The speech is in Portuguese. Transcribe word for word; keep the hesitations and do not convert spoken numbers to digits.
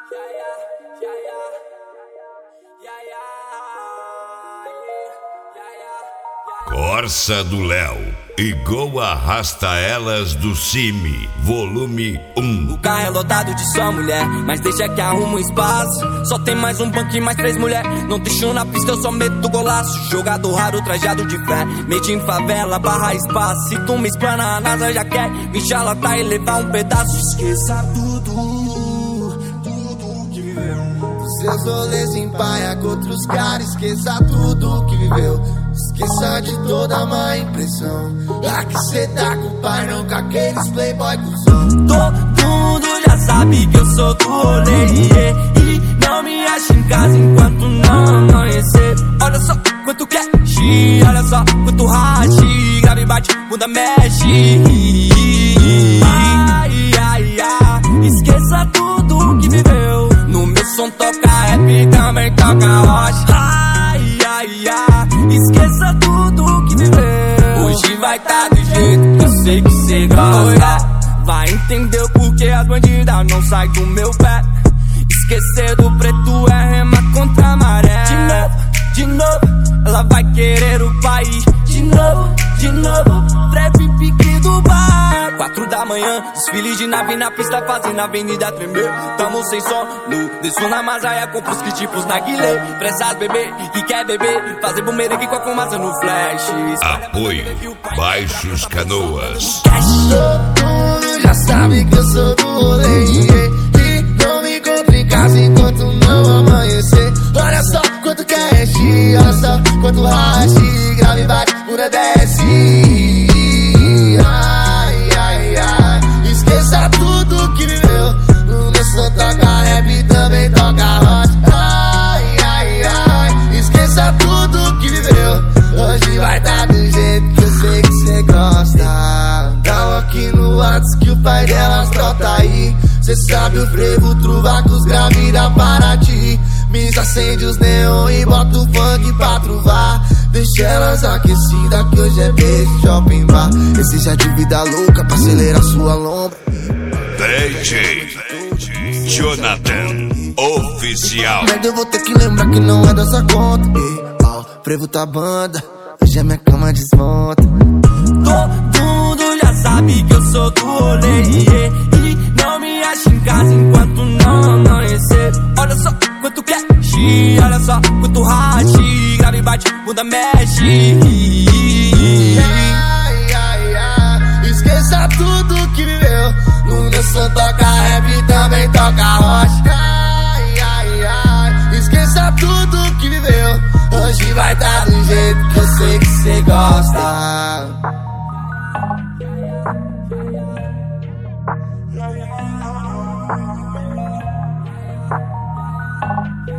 Corsa do Léo e Gol Arrasta Elas do Cime, volume um. O carro é lotado de só mulher, mas deixa que arruma um espaço. Só tem mais um banco e mais três mulheres. Não deixo na pista, eu só meto golaço. Jogador raro, trajado de fé, made em favela, barra espaço. Se tu me explana, a NASA já quer me chalatar e levar um pedaço. Esqueça tudo, tudo que viveu. Os seus rolês em paia com outros caras. Esqueça tudo que viveu. Esqueça de toda má impressão. Aqui cê tá com o pai, não com aqueles playboy cuzão. Todo mundo já sabe que eu sou do rolê, yeah. E não me acha em casa enquanto não amanhecer. Olha só quanto cash, olha só quanto rache. Grave, bate, bunda mexe. Ai, ai, ai, esqueça tudo que viveu. No meu som toca rap, também toca rocha. Ai, ai, ai, esqueça tudo que viveu. Hoje vai tá do jeito que eu sei que cê gosta. Vai entender o porquê as bandidas não saem do meu pé. Esquecer do preto é rema contra a maré. De novo, de novo, ela vai querer o país. De novo, de novo, trap pique do bar. Quatro da manhã, desfile de nave na pista fazendo a avenida tremer. Tamo sem som, no desço na masaia, compro os kits tipos na guilê. Pressas bebê, que quer beber, fazer bumerangue com a fumaça no flash. Apoio Baixos Canoas. Todo mundo já sabe que eu sou do rolê, yeah. E não me encontro em casa enquanto não amanhecer. Olha só quanto cash, olha só quanto rache. Grave, bate, pura desce. Ai, ai, ai, esqueça tudo que viveu. No meu som toca rap, também toca rocha. Ai, ai, ai, esqueça tudo que viveu. Hoje vai tá do jeito que eu sei que cê gosta. Dá aqui no WhatsApp que o pai delas brota aí. Cê sabe o frevo, truvacos, gravida para ti. Miss acende os neon e bota o funk pra truvar. Deixa elas aquecidas que hoje é beijo, shopping bar. Esse já de vida louca pra acelerar sua lombra. D J Jonathan Oficial. Merda, eu vou ter que lembrar que não é dessa conta. Ei, ó, frevo tá banda, hoje a minha cama desmonta. Todo mundo já sabe que eu sou do rolê, yeah. E não me acha em casa enquanto não amanhecer. Olha só quanto cash, olha só quanto rache. Grave, bate, bunda mexe. Ai, ai, ai, esqueça tudo que viveu. No meu som toca rap, também toca rocha. Ai, ai, ai, esqueça tudo que viveu. Hoje vai tá do jeito que eu sei que cê gosta. Yeah, yeah.